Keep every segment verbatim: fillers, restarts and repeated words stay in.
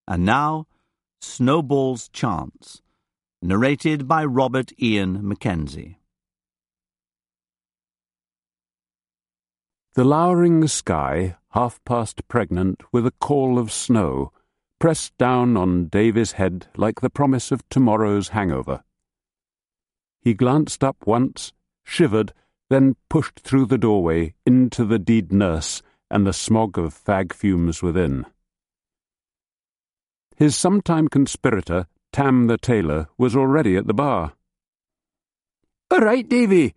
And now, Snowball's Chance, narrated by Robert Ian Mackenzie. The lowering sky, half past pregnant with a call of snow, pressed down on Davy's head like the promise of tomorrow's hangover. He glanced up once, shivered, then pushed through the doorway into the deed nurse and the smog of fag fumes within. His sometime conspirator, Tam the tailor, was already at the bar. "All right, Davy."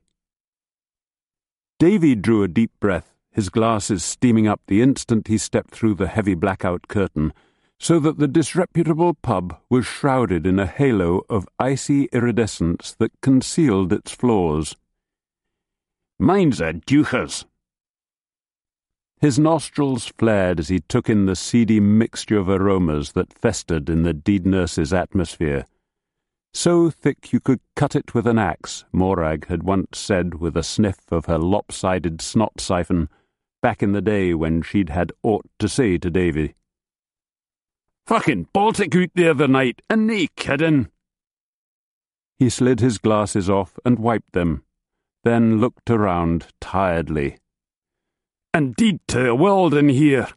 Davy drew a deep breath, his glasses steaming up the instant he stepped through the heavy blackout curtain, so that the disreputable pub was shrouded in a halo of icy iridescence that concealed its floors. "Mine's a Duchess." His nostrils flared as he took in the seedy mixture of aromas that festered in the deed nurse's atmosphere. So thick you could cut it with an axe, Morag had once said with a sniff of her lopsided snot siphon, back in the day when she'd had aught to say to Davy. "Fucking Baltic out the other night, and nae kiddin'." He slid his glasses off and wiped them, then looked around tiredly. "And deed to the world in here."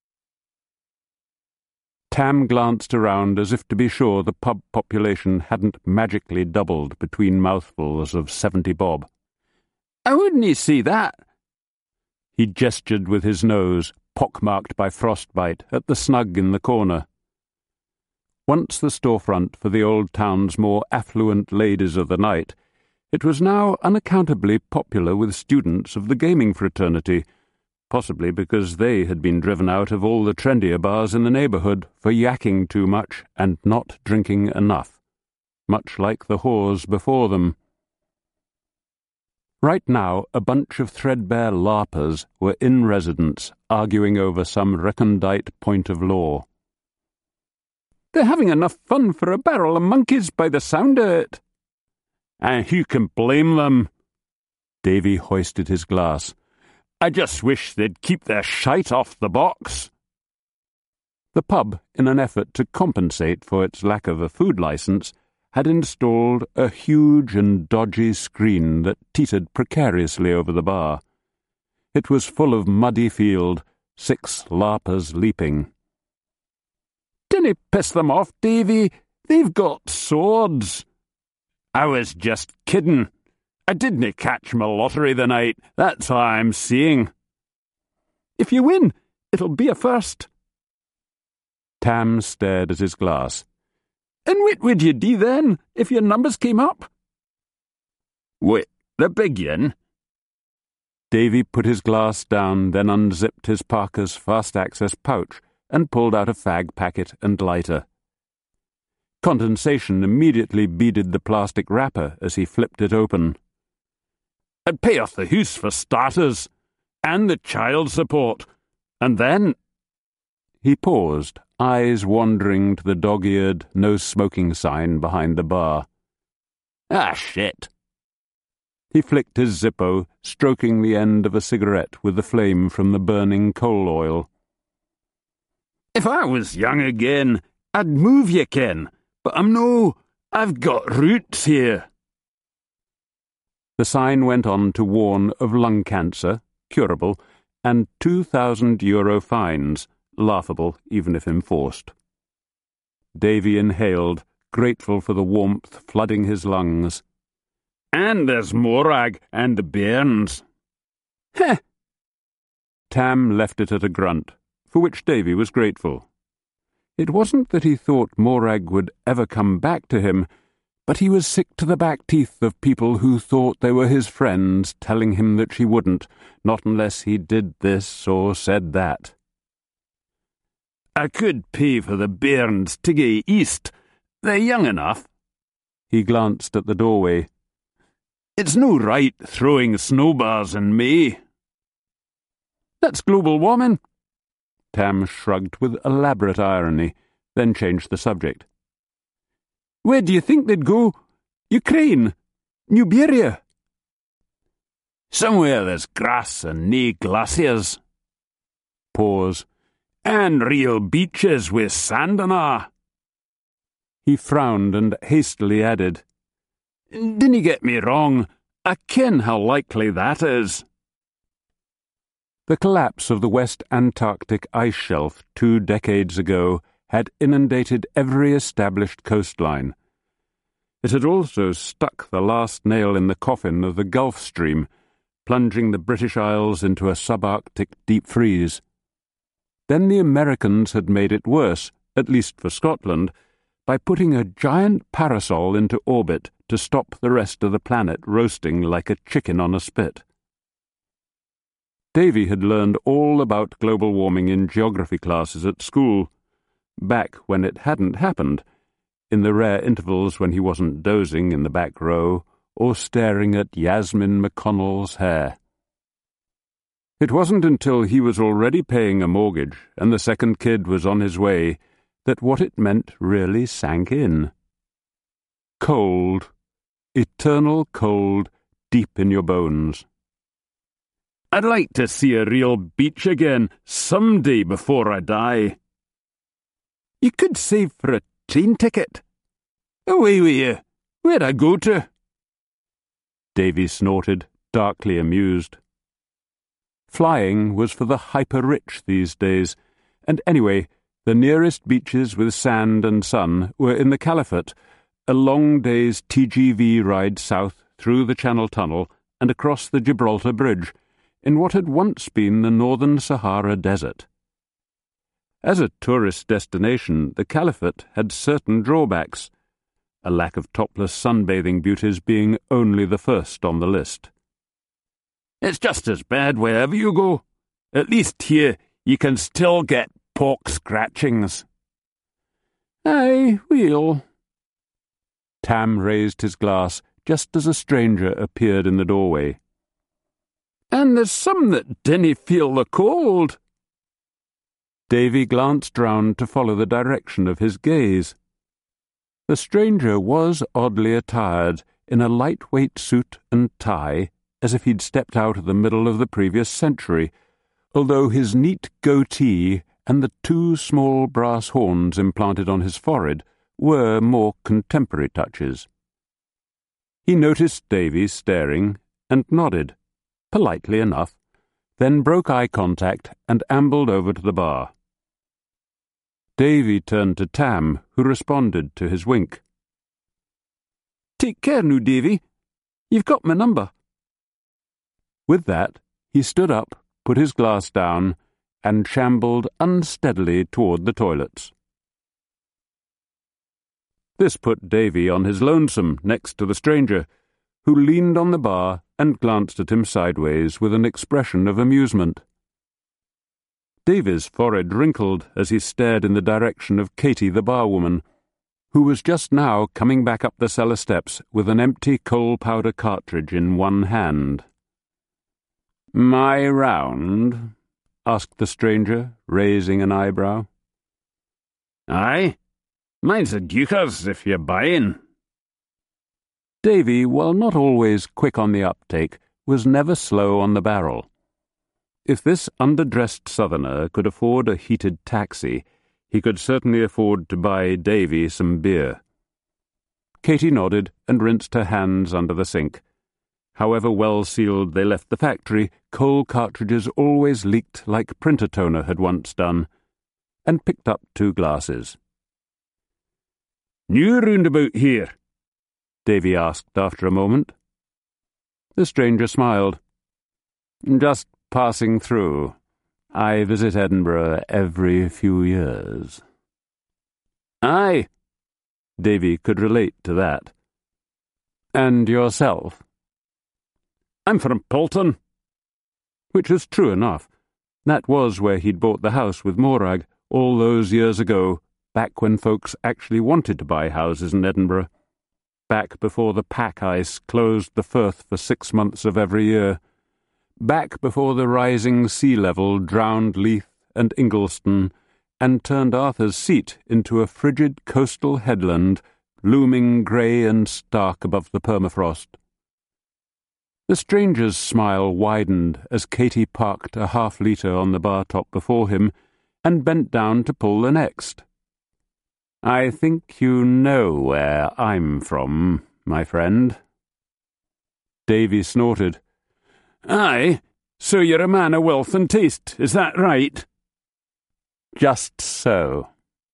Tam glanced around as if to be sure the pub population hadn't magically doubled between mouthfuls of seventy bob. "I wouldn't see that." He gestured with his nose, pockmarked by frostbite, at the snug in the corner. Once the storefront for the old town's more affluent ladies of the night, it was now unaccountably popular with students of the gaming fraternity, possibly because they had been driven out of all the trendier bars in the neighbourhood for yakking too much and not drinking enough, much like the whores before them. Right now, a bunch of threadbare larpers were in residence, arguing over some recondite point of law. "They're having enough fun for a barrel of monkeys by the sound of it." "And who can blame them?" Davy hoisted his glass. "I just wish they'd keep their shite off the box." The pub, in an effort to compensate for its lack of a food licence, had installed a huge and dodgy screen that teetered precariously over the bar. It was full of muddy field, six larpers leaping. "Dinna piss them off, Davy. They've got swords." "I was just kiddin'. I didn't catch my lottery the night, that's all I'm saying." "If you win, it'll be a first." Tam stared at his glass. "And what would you do then, if your numbers came up?" "What, the big yin?" Davy put his glass down, then unzipped his Parker's fast-access pouch and pulled out a fag packet and lighter. Condensation immediately beaded the plastic wrapper as he flipped it open. "I'd pay off the house for starters, and the child support, and then—" He paused, eyes wandering to the dog-eared no-smoking sign behind the bar. "Ah, shit." He flicked his Zippo, stroking the end of a cigarette with the flame from the burning coal oil. "If I was young again, I'd move, ye ken, but I'm no, I've got roots here." The sign went on to warn of lung cancer, curable, and two thousand euro fines, laughable even if enforced. Davy inhaled, grateful for the warmth flooding his lungs. "And there's Morag and the bairns." "Heh!" Tam left it at a grunt, for which Davy was grateful. It wasn't that he thought Morag would ever come back to him, but he was sick to the back teeth of people who thought they were his friends telling him that she wouldn't, not unless he did this or said that. "I could pay for the bairns to go east. They're young enough." He glanced at the doorway. "It's no right throwing snowbars in May." "That's global warming." Tam shrugged with elaborate irony, then changed the subject. "Where do you think they'd go? Ukraine? Nuberia?" "Somewhere there's grass and nae glaciers." Pause. And real beaches with sand on her. He frowned and hastily added, Dinna get me wrong, I ken how likely that is. The collapse of the West Antarctic ice shelf two decades ago had inundated every established coastline. It had also stuck the last nail in the coffin of the Gulf Stream, plunging the British Isles into a subarctic deep freeze. Then the Americans had made it worse, at least for Scotland, by putting a giant parasol into orbit to stop the rest of the planet roasting like a chicken on a spit. Davy had learned all about global warming in geography classes at school, back when it hadn't happened, in the rare intervals when he wasn't dozing in the back row or staring at Yasmin McConnell's hair. It wasn't until he was already paying a mortgage and the second kid was on his way that what it meant really sank in. Cold, eternal cold, deep in your bones. I'd like to see a real beach again someday before I die. You could save for a train ticket. Away with you. Where'd I go to? Davy snorted, darkly amused. Flying was for the hyper-rich these days, and anyway, the nearest beaches with sand and sun were in the Caliphate, a long day's T G V ride south through the Channel Tunnel and across the Gibraltar Bridge, in what had once been the Northern Sahara Desert. As a tourist destination, the Caliphate had certain drawbacks, a lack of topless sunbathing beauties being only the first on the list. It's just as bad wherever you go. At least here you can still get pork scratchings. Aye, we'll. Tam raised his glass just as a stranger appeared in the doorway. And there's some that dinna feel the cold. Davy glanced round to follow the direction of his gaze. The stranger was oddly attired in a lightweight suit and tie, as if he'd stepped out of the middle of the previous century, although his neat goatee and the two small brass horns implanted on his forehead were more contemporary touches. He noticed Davy staring and nodded, politely enough, then broke eye contact and ambled over to the bar. Davy turned to Tam, who responded to his wink. Take care now, Davy. You've got my number. With that, he stood up, put his glass down, and shambled unsteadily toward the toilets. This put Davy on his lonesome next to the stranger, who leaned on the bar and glanced at him sideways with an expression of amusement. Davy's forehead wrinkled as he stared in the direction of Katy the barwoman, who was just now coming back up the cellar steps with an empty coal-powder cartridge in one hand. "My round?" asked the stranger, raising an eyebrow. "Aye, mine's a duker's if you're buying." Davy, while not always quick on the uptake, was never slow on the barrel. If this underdressed southerner could afford a heated taxi, he could certainly afford to buy Davy some beer. Katy nodded and rinsed her hands under the sink. However well sealed they left the factory, coal cartridges always leaked like printer toner had once done, and picked up two glasses. "New roundabout here?" Davy asked after a moment. The stranger smiled. "Just passing through. I visit Edinburgh every few years." "Aye." Davy could relate to that. "And yourself?" "I'm from Poulton." Which was true enough. That was where he'd bought the house with Morag all those years ago, back when folks actually wanted to buy houses in Edinburgh, back before the pack ice closed the Firth for six months of every year, back before the rising sea level drowned Leith and Ingliston and turned Arthur's Seat into a frigid coastal headland looming grey and stark above the permafrost. The stranger's smile widened as Katy parked a half-litre on the bar top before him and bent down to pull the next. "I think you know where I'm from, my friend." Davy snorted. "Aye, so you're a man of wealth and taste, is that right?" "Just so."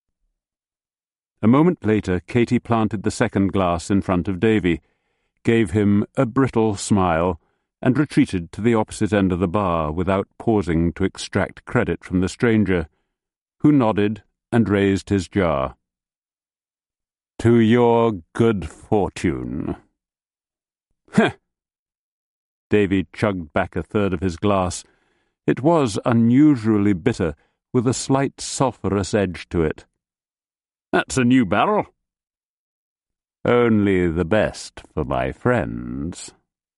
A moment later, Katy planted the second glass in front of Davy, gave him a brittle smile, and retreated to the opposite end of the bar without pausing to extract credit from the stranger, who nodded and raised his jar. "To your good fortune." "Heh!" Davy chugged back a third of his glass. It was unusually bitter, with a slight sulphurous edge to it. "That's a new barrel." "Only the best for my friends."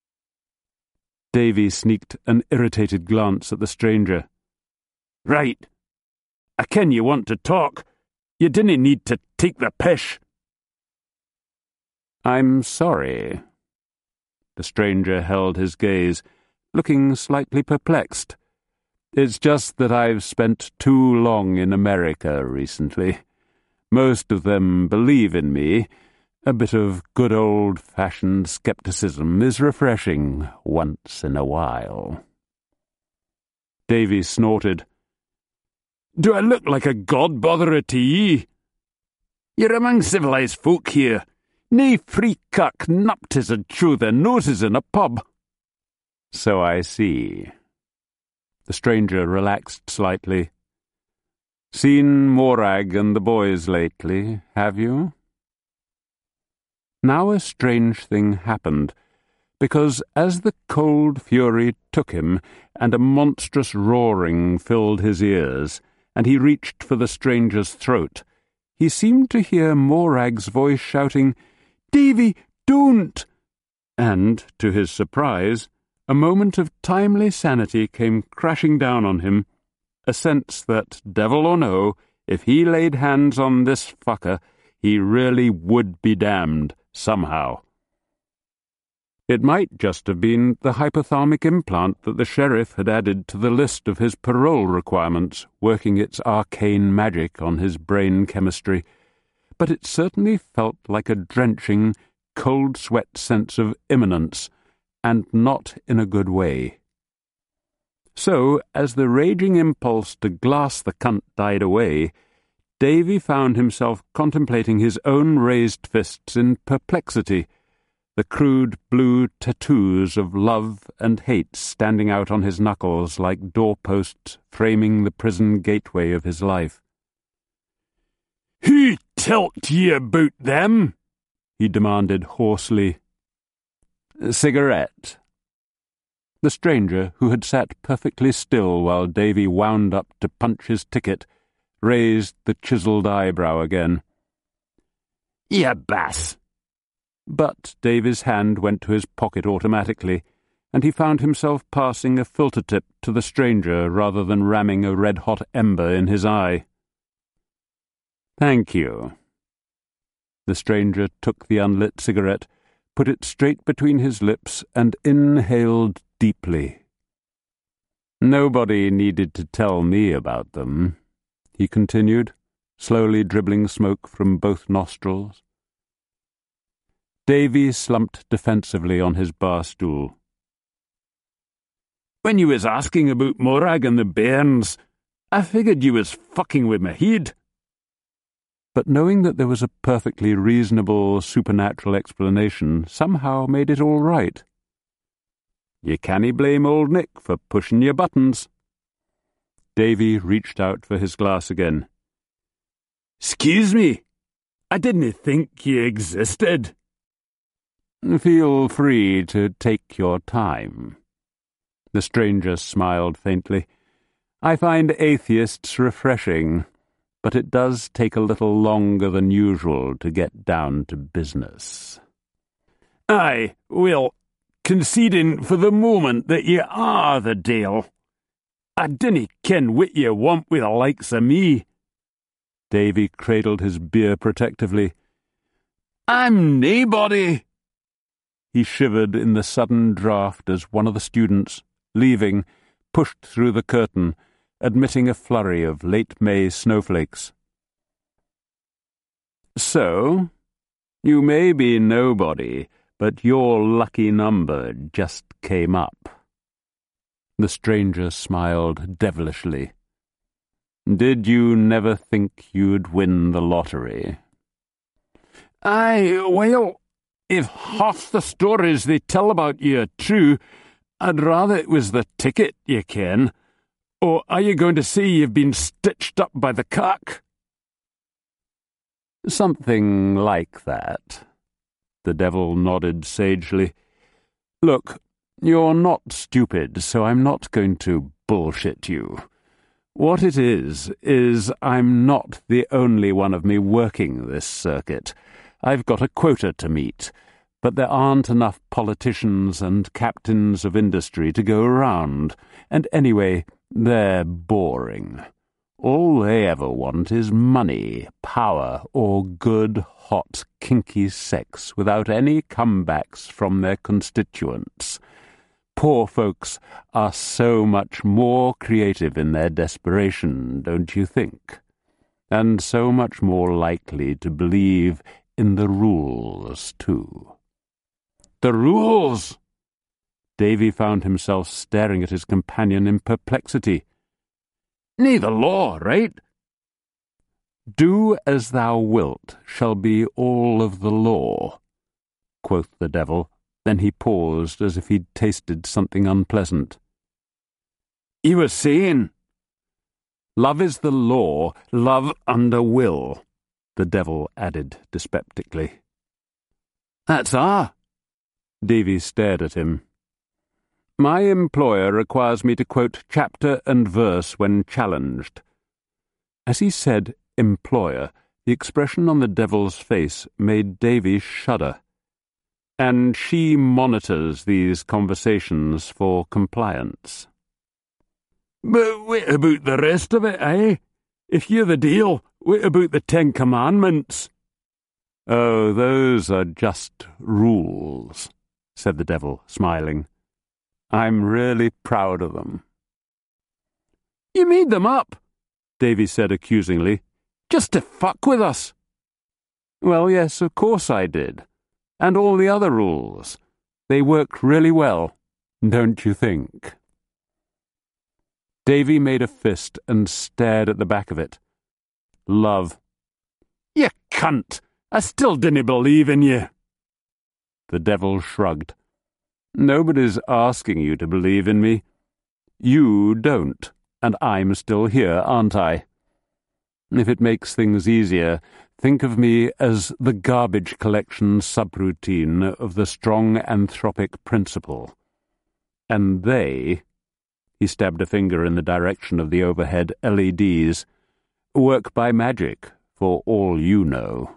Davy sneaked an irritated glance at the stranger. "Right. I ken you want to talk. You dinna need to take the pish." "I'm sorry." The stranger held his gaze, looking slightly perplexed. "It's just that I've spent too long in America recently. Most of them believe in me. A bit of good old-fashioned skepticism is refreshing once in a while." Davy snorted. "Do I look like a god-botherer to ye? You're among civilised folk here. Nae free-cuck nupties and chew their noses in a pub." "So I see." The stranger relaxed slightly. "Seen Morag and the boys lately, have you?" Now a strange thing happened, because as the cold fury took him, and a monstrous roaring filled his ears, and he reached for the stranger's throat, he seemed to hear Morag's voice shouting, "Davy, don't!" And, to his surprise, a moment of timely sanity came crashing down on him, a sense that, devil or no, if he laid hands on this fucker, he really would be damned, somehow. It might just have been the hypothalamic implant that the sheriff had added to the list of his parole requirements, working its arcane magic on his brain chemistry, but it certainly felt like a drenching, cold-sweat sense of imminence, and not in a good way. So, as the raging impulse to glass the cunt died away, Davy found himself contemplating his own raised fists in perplexity, the crude blue tattoos of love and hate standing out on his knuckles like doorposts framing the prison gateway of his life. "Who telt ye about them?" he demanded hoarsely. "Cigarette." The stranger, who had sat perfectly still while Davy wound up to punch his ticket, raised the chiselled eyebrow again. "Ye bass!" But Davy's hand went to his pocket automatically, and he found himself passing a filter tip to the stranger rather than ramming a red-hot ember in his eye. "Thank you." The stranger took the unlit cigarette, put it straight between his lips, and inhaled deeply. "Nobody needed to tell me about them," he continued, slowly dribbling smoke from both nostrils. Davy slumped defensively on his bar stool. "When you was asking about Morag and the bairns, I figured you was fucking with my head." But knowing that there was a perfectly reasonable supernatural explanation somehow made it all right. "You canny blame old Nick for pushing your buttons." Davy reached out for his glass again. "'Scuse me, I didn't think you existed." "Feel free to take your time." The stranger smiled faintly. "I find atheists refreshing, but it does take a little longer than usual to get down to business." "Aye, well, conceding for the moment that you are the Dale, I dinna ken what you want with the likes of me." Davy cradled his beer protectively. "I'm naebody." He shivered in the sudden draught as one of the students, leaving, pushed through the curtain, admitting a flurry of late May snowflakes. So, you may be nobody, but your lucky number just came up. The stranger smiled devilishly. Did you never think you'd win the lottery? Aye, well, if half the stories they tell about you are true, I'd rather it was the ticket, you ken. Or are you going to say you've been stitched up by the cock? Something like that. The devil nodded sagely. Look, you're not stupid, so I'm not going to bullshit you. What it is, is I'm not the only one of me working this circuit. I've got a quota to meet, but there aren't enough politicians and captains of industry to go around, and anyway, they're boring. All they ever want is money, power, or good, hot, kinky sex without any comebacks from their constituents. Poor folks are so much more creative in their desperation, don't you think? And so much more likely to believe in the rules, too. The rules! Davy found himself staring at his companion in perplexity. Neither law, right? Do as thou wilt shall be all of the law, quoth the devil. Then he paused as if he'd tasted something unpleasant. You were saying, love is the law, love under will, the devil added dyspeptically. That's ah. Davy stared at him. My employer requires me to quote chapter and verse when challenged. As he said employer, the expression on the devil's face made Davy shudder. And she monitors these conversations for compliance. But what about the rest of it, eh? If you're the deal, what about the Ten Commandments? Oh, those are just rules, said the devil, smiling. I'm really proud of them. You made them up, Davy said accusingly, just to fuck with us. Well, yes, of course I did. And all the other rules. They work really well, don't you think? Davy made a fist and stared at the back of it. Love. You cunt! I still didn't believe in you. The devil shrugged. Nobody's asking you to believe in me. You don't, and I'm still here, aren't I? If it makes things easier, think of me as the garbage collection subroutine of the strong anthropic principle. And they, he stabbed a finger in the direction of the overhead L E Ds, work by magic, for all you know.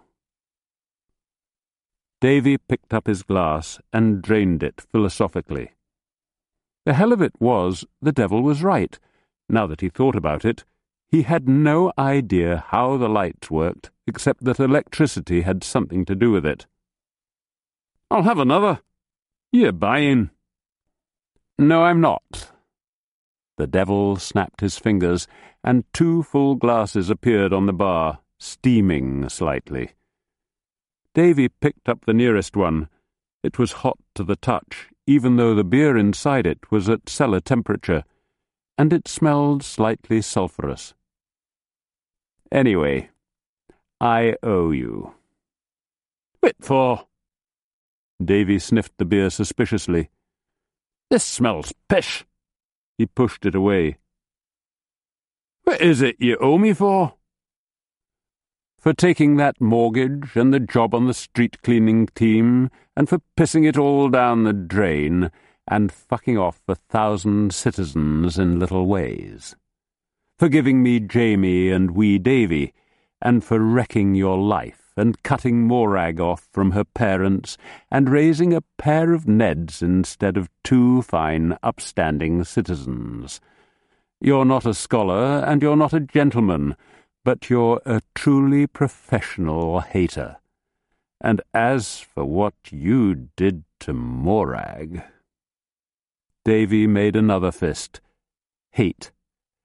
Davy picked up his glass and drained it philosophically. The hell of it was, the devil was right. Now that he thought about it, he had no idea how the lights worked, except that electricity had something to do with it. I'll have another. You're buying. No, I'm not. The devil snapped his fingers, and two full glasses appeared on the bar, steaming slightly. Davy picked up the nearest one. It was hot to the touch, even though the beer inside it was at cellar temperature, and it smelled slightly sulphurous. Anyway, I owe you. What for? Davy sniffed the beer suspiciously. This smells pish. He pushed it away. What is it you owe me for? For taking that mortgage and the job on the street-cleaning team, and for pissing it all down the drain, and fucking off a thousand citizens in little ways. For giving me Jamie and wee Davy, and for wrecking your life, and cutting Morag off from her parents, and raising a pair of Neds instead of two fine, upstanding citizens. You're not a scholar, and you're not a gentleman, but you're a truly professional hater. And as for what you did to Morag... Davy made another fist. Hate.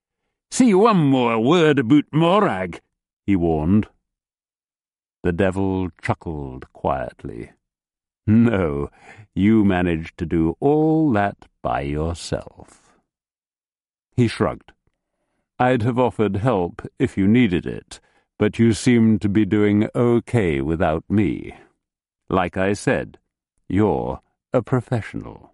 "See one more word about Morag," he warned. The devil chuckled quietly. "No, you managed to do all that by yourself." He shrugged. "I'd have offered help if you needed it, but you seem to be doing okay without me. Like I said, you're a professional."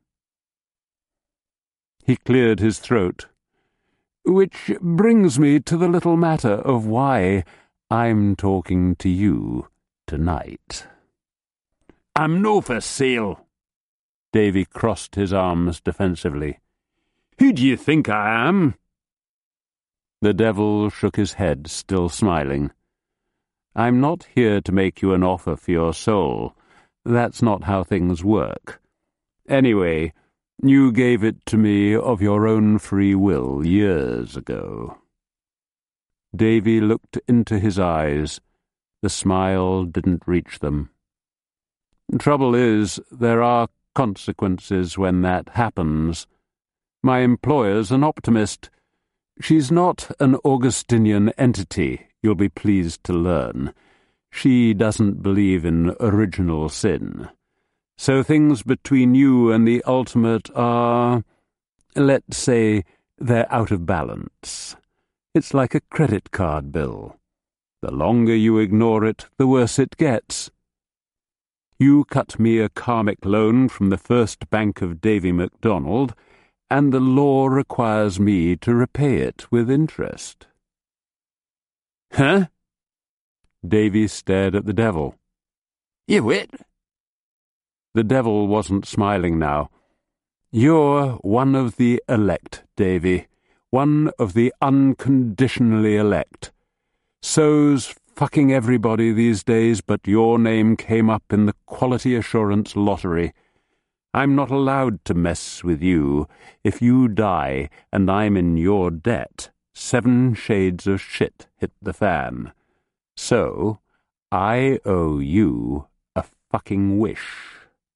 He cleared his throat. "Which brings me to the little matter of why I'm talking to you tonight." "I'm no for sale." Davy crossed his arms defensively. "Who do you think I am?" The devil shook his head, still smiling. "I'm not here to make you an offer for your soul. That's not how things work. Anyway, you gave it to me of your own free will years ago." Davy looked into his eyes. The smile didn't reach them. "Trouble is, there are consequences when that happens. My employer's an optimist. She's not an Augustinian entity, you'll be pleased to learn. She doesn't believe in original sin. So things between you and the ultimate are, let's say, they're out of balance. It's like a credit card bill. The longer you ignore it, the worse it gets. You cut me a karmic loan from the First Bank of Davy MacDonald, and the law requires me to repay it with interest." "Huh?" Davy stared at the devil. "You wit?" The devil wasn't smiling now. "You're one of the elect, Davy. One of the unconditionally elect. So's fucking everybody these days, but your name came up in the quality assurance lottery. I'm not allowed to mess with you. If you die and I'm in your debt, seven shades of shit hit the fan. So, I owe you a fucking wish."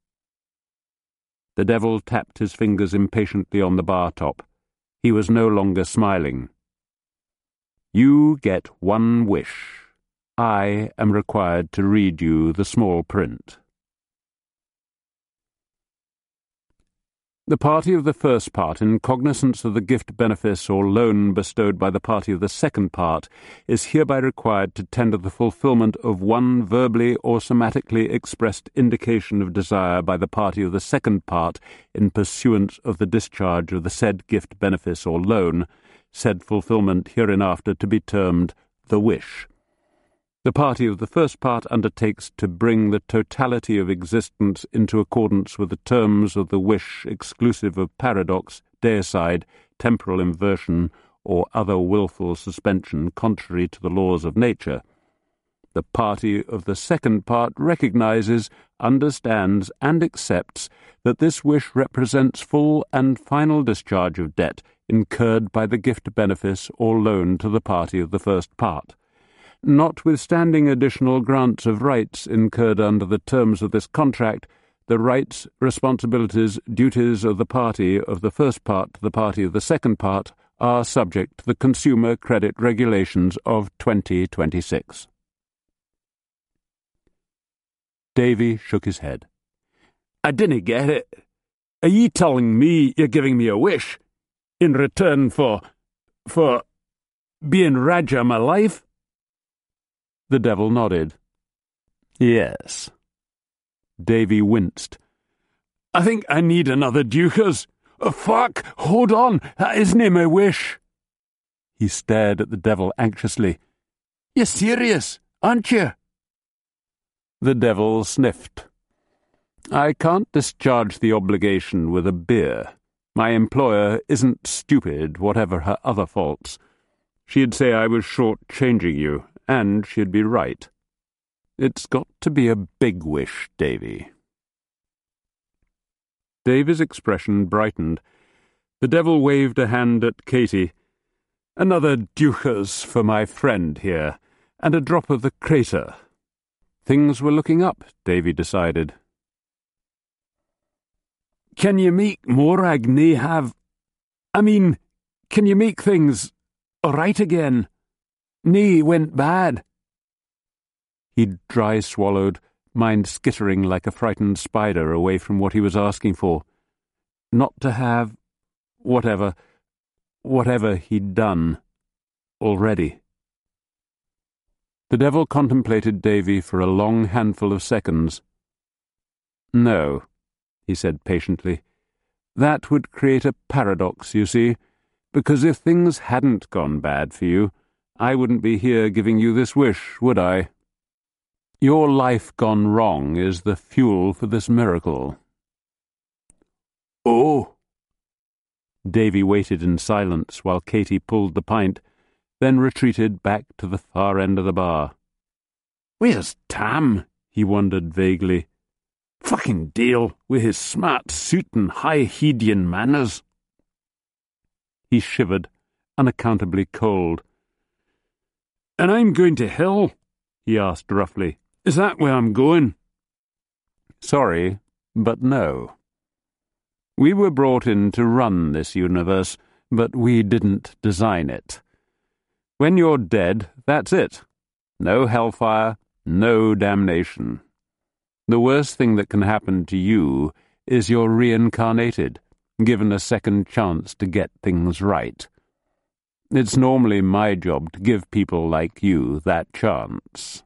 The devil tapped his fingers impatiently on the bar top. He was no longer smiling. "You get one wish. I am required to read you the small print." The party of the first part, in cognizance of the gift, benefice, or loan bestowed by the party of the second part, is hereby required to tender the fulfilment of one verbally or somatically expressed indication of desire by the party of the second part in pursuance of the discharge of the said gift, benefice, or loan, said fulfilment hereinafter to be termed the wish. The party of the first part undertakes to bring the totality of existence into accordance with the terms of the wish, exclusive of paradox, deicide, temporal inversion, or other wilful suspension contrary to the laws of nature. The party of the second part recognizes, understands, and accepts that this wish represents full and final discharge of debt incurred by the gift, benefice, or loan to the party of the first part. Notwithstanding additional grants of rights incurred under the terms of this contract, the rights, responsibilities, duties of the party of the first part to the party of the second part are subject to the Consumer Credit Regulations of twenty twenty-six. Davy shook his head. "I dinna get it. Are ye telling me you're giving me a wish in return for... for... being Raja my life?" The devil nodded. "Yes." Davy winced. "I think I need another Dukas. Oh, fuck! Hold on! That isn't my wish!" He stared at the devil anxiously. "You're serious, aren't you?" The devil sniffed. "I can't discharge the obligation with a beer. My employer isn't stupid, whatever her other faults. She'd say I was short-changing you, and she'd be right. It's got to be a big wish, Davy." Davy's expression brightened. The devil waved a hand at Katy. "Another Dukas for my friend here, and a drop of the crater." Things were looking up, Davy decided. "Can you make Morag nae have... I mean, can you make things all right again. Knee went bad. He dry-swallowed, mind skittering like a frightened spider away from what he was asking for. Not to have whatever, whatever he'd done already. The devil contemplated Davy for a long handful of seconds. No, he said patiently. That would create a paradox, you see, because if things hadn't gone bad for you, I wouldn't be here giving you this wish, would I? Your life gone wrong is the fuel for this miracle. Oh! Davy waited in silence while Katy pulled the pint, then retreated back to the far end of the bar. Where's Tam? He wondered vaguely. Fucking deal with his smart suit and high-Hedian manners. He shivered, unaccountably cold. And I'm going to hell? He asked roughly. Is that where I'm going? Sorry, but no. We were brought in to run this universe, but we didn't design it. When you're dead, that's it. No hellfire, no damnation. The worst thing that can happen to you is you're reincarnated, given a second chance to get things right. It's normally my job to give people like you that chance.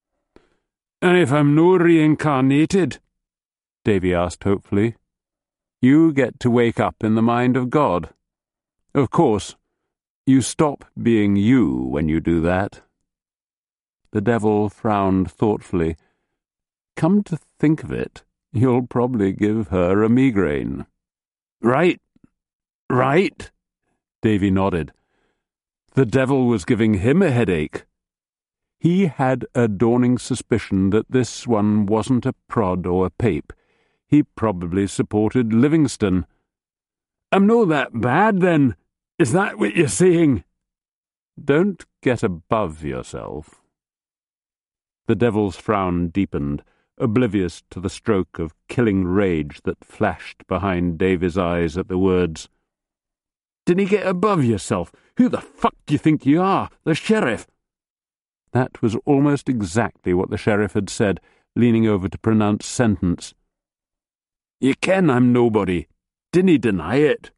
And if I'm no reincarnated? Davy asked hopefully. You get to wake up in the mind of God. Of course, you stop being you when you do that. The devil frowned thoughtfully. Come to think of it, you'll probably give her a migraine. Right, right, Davy nodded. The devil was giving him a headache. He had a dawning suspicion that this one wasn't a prod or a pape. He probably supported Livingston. I'm no that bad, then. Is that what you're saying? Don't get above yourself. The devil's frown deepened, oblivious to the stroke of killing rage that flashed behind Davy's eyes at the words. Didn't he get above yourself? Who the fuck do you think you are? The sheriff? That was almost exactly what the sheriff had said, leaning over to pronounce sentence. You ken I'm nobody. Didn't he deny it?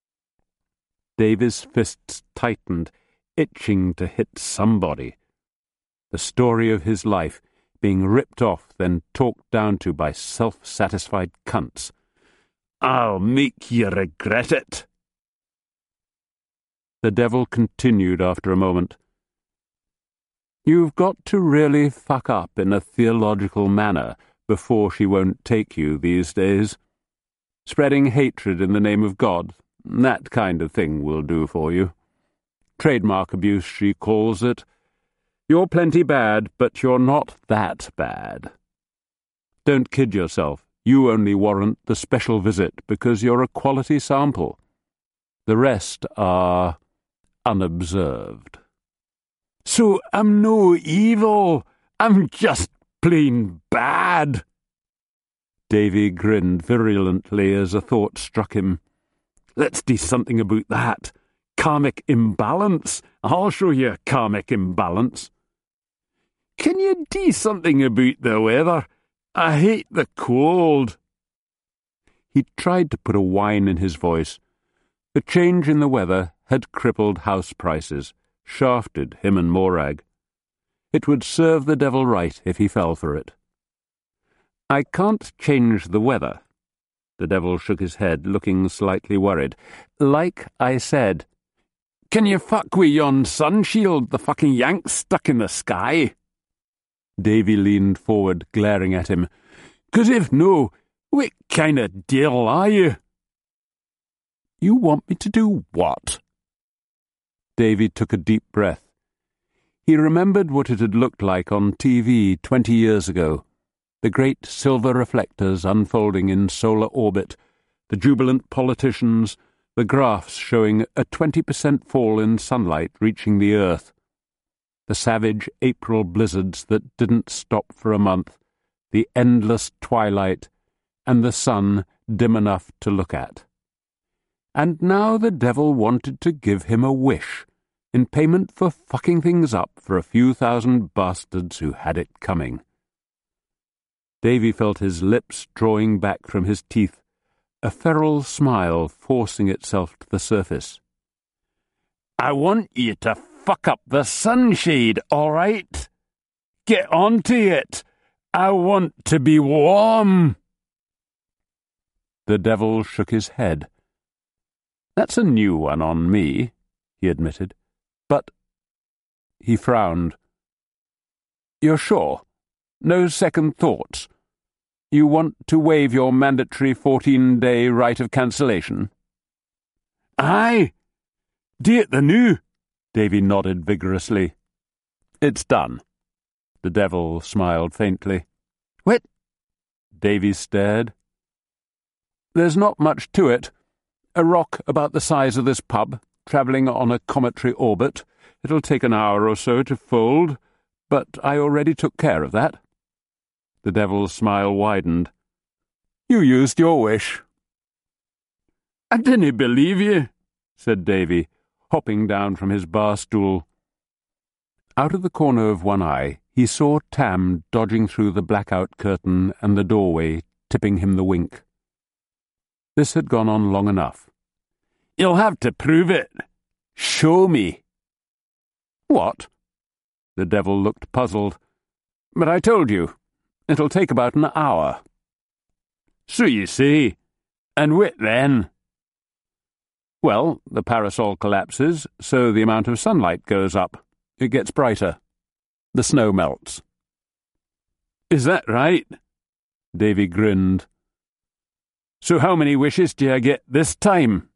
Davy's fists tightened, itching to hit somebody. The story of his life, being ripped off, then talked down to by self-satisfied cunts. I'll make you regret it. The devil continued after a moment. You've got to really fuck up in a theological manner before she won't take you these days. Spreading hatred in the name of God, that kind of thing will do for you. Trademark abuse, she calls it. You're plenty bad, but you're not that bad. Don't kid yourself. You only warrant the special visit because you're a quality sample. The rest are unobserved. So I'm no evil. I'm just plain bad. Davy grinned virulently as a thought struck him. Let's do something about that. Karmic imbalance. I'll show you a karmic imbalance. Can you do something about the weather? I hate the cold. He tried to put a whine in his voice. The change in the weather had crippled house prices, shafted him and Morag. It would serve the devil right if he fell for it. I can't change the weather. The devil shook his head, looking slightly worried. Like I said. Can you fuck with yon sun shield the fucking Yanks stuck in the sky? Davy leaned forward, glaring at him. 'Cause if no, what kind of deal are you? You want me to do what? Davy took a deep breath. He remembered what it had looked like on T V twenty years ago. The great silver reflectors unfolding in solar orbit, the jubilant politicians, the graphs showing a twenty percent fall in sunlight reaching the earth. The savage April blizzards that didn't stop for a month, the endless twilight, and the sun dim enough to look at. And now the devil wanted to give him a wish, in payment for fucking things up for a few thousand bastards who had it coming. Davy felt his lips drawing back from his teeth, a feral smile forcing itself to the surface. I want you to fuck up the sunshade, all right? Get onto it. I want to be warm. The devil shook his head. That's a new one on me, he admitted. But... He frowned. You're sure? No second thoughts? You want to waive your mandatory fourteen-day right of cancellation? Aye. Do it the new. Davy nodded vigorously. It's done. The devil smiled faintly. What? Davy stared. There's not much to it. A rock about the size of this pub, travelling on a cometary orbit. It'll take an hour or so to fold, but I already took care of that. The devil's smile widened. You used your wish. I didn't believe you, said Davy, hopping down from his bar stool. Out of the corner of one eye, he saw Tam dodging through the blackout curtain and the doorway, tipping him the wink. This had gone on long enough. You'll have to prove it. Show me. What? The devil looked puzzled. But I told you. It'll take about an hour. So you see. And wit then. Well, the parasol collapses, so the amount of sunlight goes up. It gets brighter. The snow melts. Is that right? Davy grinned. So how many wishes do you get this time?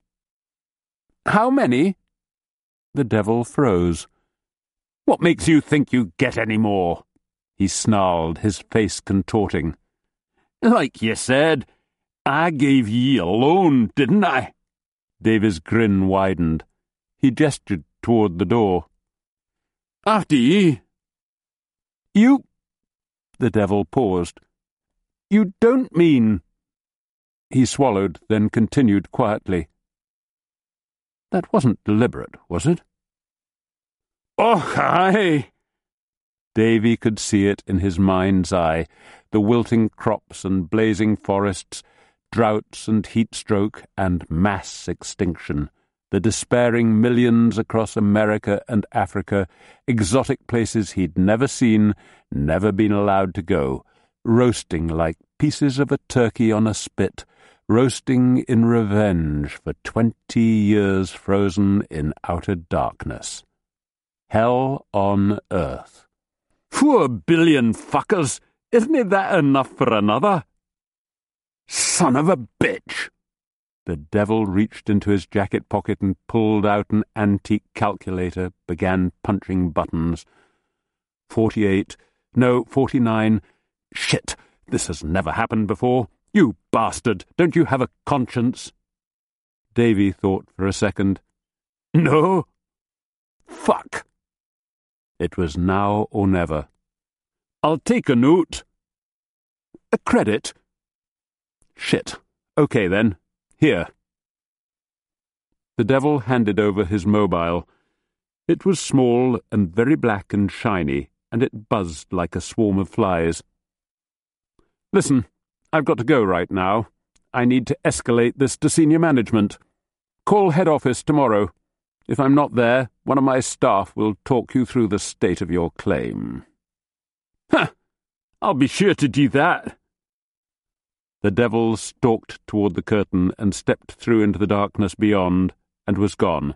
How many? The devil froze. What makes you think you get any more? He snarled, his face contorting. Like you said, I gave ye a loan, didn't I? Davy's grin widened. He gestured toward the door. After ye. You... The devil paused. You don't mean... He swallowed, then continued quietly. That wasn't deliberate, was it? Oh, aye! Davy could see it in his mind's eye, the wilting crops and blazing forests, droughts and heat-stroke and mass extinction, the despairing millions across America and Africa, exotic places he'd never seen, never been allowed to go, roasting like pieces of a turkey on a spit, roasting in revenge for twenty years frozen in outer darkness. Hell on earth. Four billion fuckers! Isn't that enough for another? Son of a bitch! The devil reached into his jacket pocket and pulled out an antique calculator, began punching buttons. Forty-eight, no, forty-nine. Shit, this has never happened before. You bastard, don't you have a conscience? Davy thought for a second. No. Fuck. It was now or never. I'll take a note. A credit? Shit. Okay, then. Here. The devil handed over his mobile. It was small and very black and shiny, and it buzzed like a swarm of flies. Listen, I've got to go right now. I need to escalate this to senior management. Call head office tomorrow. If I'm not there, one of my staff will talk you through the state of your claim. Ha! I'll be sure to do that. The devil stalked toward the curtain and stepped through into the darkness beyond, and was gone.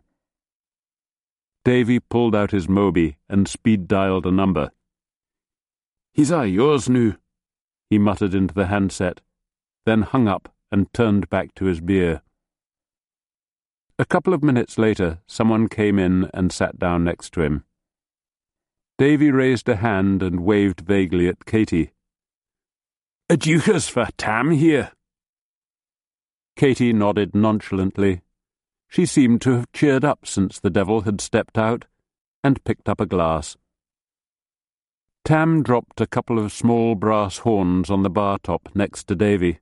Davy pulled out his Moby and speed-dialed a number. He's a yours now, he muttered into the handset, then hung up and turned back to his beer. A couple of minutes later, someone came in and sat down next to him. Davy raised a hand and waved vaguely at Katie. A duchess for Tam here. Katie nodded nonchalantly. She seemed to have cheered up since the devil had stepped out, and picked up a glass. Tam dropped a couple of small brass horns on the bar top next to Davy.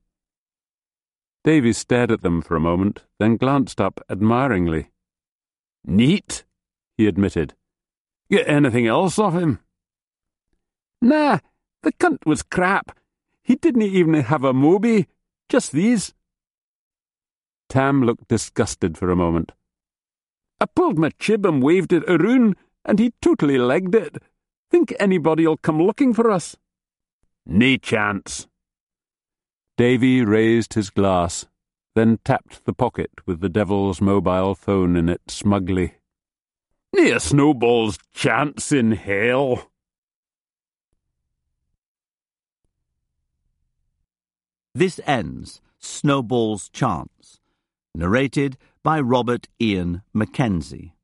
Davy stared at them for a moment, then glanced up admiringly. Neat, he admitted. Get anything else off him? Nah, the cunt was crap. He didn't even have a Moby, just these. Tam looked disgusted for a moment. I pulled my chib and waved it around, and he totally legged it. Think anybody'll come looking for us? Nae chance. Davy raised his glass, then tapped the pocket with the devil's mobile phone in it smugly. Nae a snowball's chance in hell. This ends Snowball's Chance, narrated by Robert Ian Mackenzie.